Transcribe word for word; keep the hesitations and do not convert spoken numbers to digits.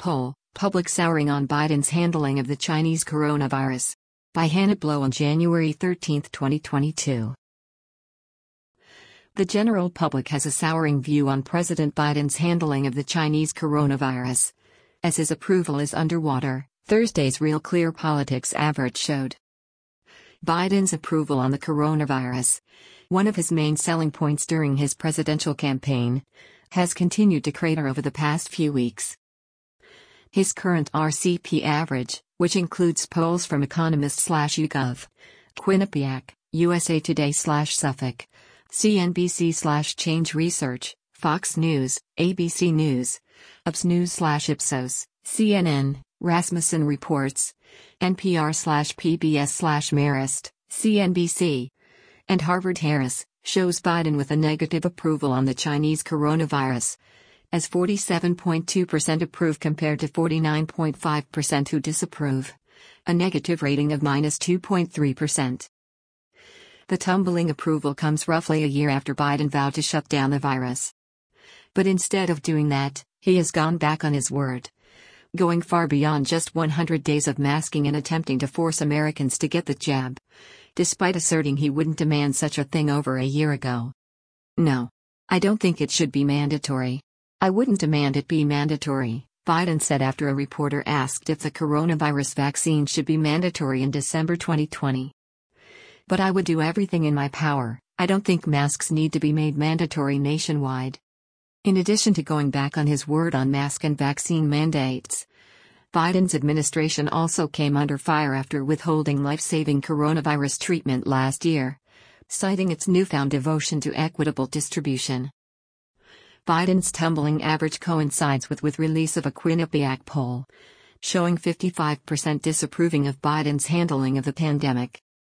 poll, Public Souring on Biden's Handling of the Chinese Coronavirus. By Hannah Blow on January thirteenth, twenty twenty-two. The general public has a souring view on President Biden's handling of the Chinese coronavirus, as his approval is underwater, Thursday's Real Clear Politics average showed. Biden's approval on the coronavirus, one of his main selling points during his presidential campaign, has continued to crater over the past few weeks. His current R C P average, which includes polls from Economist slash YouGov, Quinnipiac, U S A Today slash Suffolk, C N B C slash Change Research, Fox News, A B C News, U P S News slash Ipsos, C N N, Rasmussen Reports, N P R slash P B S slash Marist, C N B C, and Harvard Harris, shows Biden with a negative approval on the Chinese coronavirus, as forty-seven point two percent approve compared to forty-nine point five percent who disapprove, a negative rating of minus two point three percent. The tumbling approval comes roughly a year after Biden vowed to shut down the virus. But instead of doing that, he has gone back on his word, going far beyond just one hundred days of masking and attempting to force Americans to get the jab, despite asserting he wouldn't demand such a thing over a year ago. No. I don't think it should be mandatory. I wouldn't demand it be mandatory, Biden said after a reporter asked if the coronavirus vaccine should be mandatory in December twenty twenty. But I would do everything in my power. I don't think masks need to be made mandatory nationwide. In addition to going back on his word on mask and vaccine mandates, Biden's administration also came under fire after withholding life-saving coronavirus treatment last year, citing its newfound devotion to equitable distribution. Biden's tumbling average coincides with with release of a Quinnipiac poll, showing fifty-five percent disapproving of Biden's handling of the pandemic.